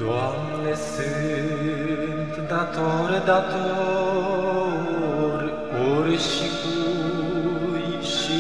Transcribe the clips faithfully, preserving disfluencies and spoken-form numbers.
Doamne, sunt dator, dator, ori și cui și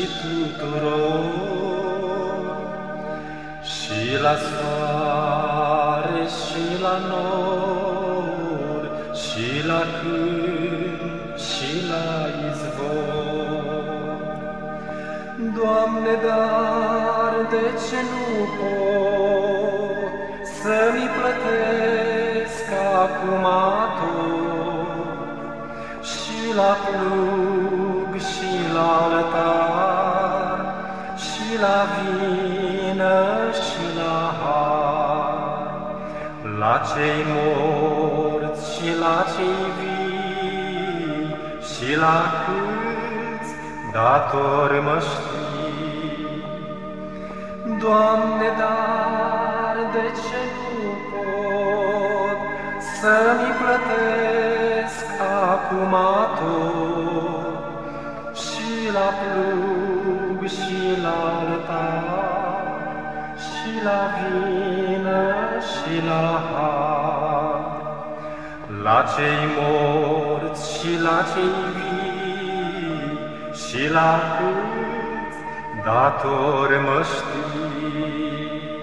tuturor, și la soare și la nor, și la câmp și la izvor. Doamne, dar de ce nu pot să-mi plătesc acum tot, și la plug și la altar, și la vină și la har, la cei morți și la cei vii, și la câți dator mă știi. Doamne, dar de ce nu pot să-mi plătesc acum tot, și la plug și la altar, și la vină și la har, la cei morți și la cei vii, și la câți dator mă știi.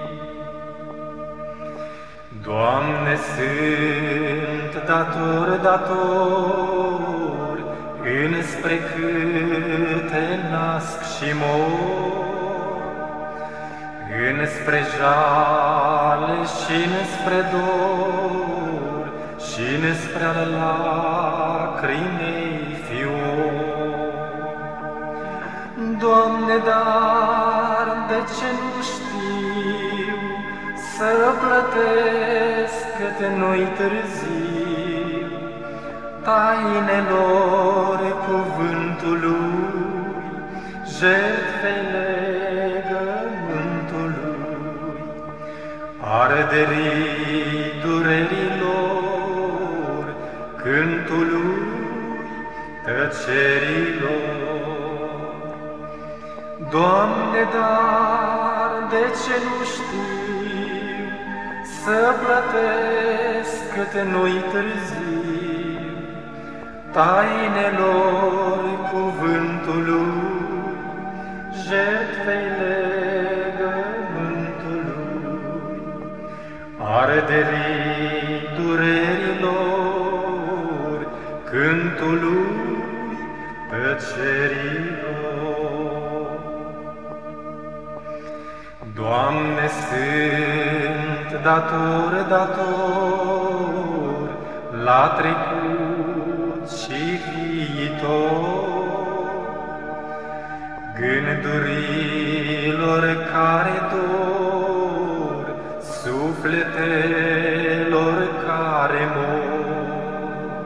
Doamne, sunt dator, dator, înspre câte nasc și mor, înspre jale și înspre dor, și înspre ale lacrimei fior. Doamne, dar de ce nu știu să plătesc câte noi târziu tainelor cuvântului, jertfei legământului, arderii durerilor, cântului tăcerilor. Doamne, dar de ce nu știu să plătesc câte noi târziu tainelor cuvântului, jertfei legământului, arderii durerilor, cântului tăcerilor. Doamne, sunt dator, dator, la trecut și viitor, gândurilor care dor, sufletelor care mor.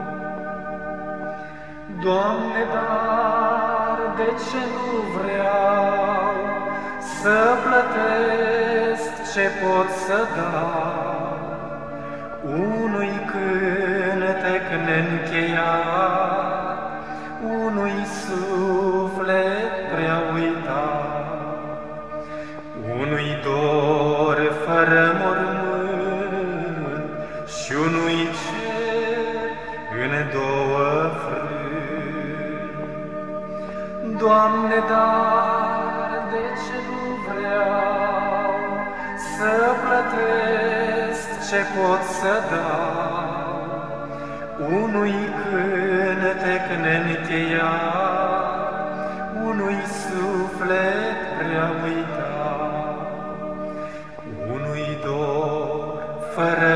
Doamne, dar de ce nu vreau să plătesc ce pot să dau unui cântec neîncheiat, unui suflet prea uitat, unui dor fără mormânt și unui cer în două frâni. Doamne, dar de ce nu vreau să plătesc ce pot să dau unui cântec neîncheiat, unui suflet prea uitat, unui dor fără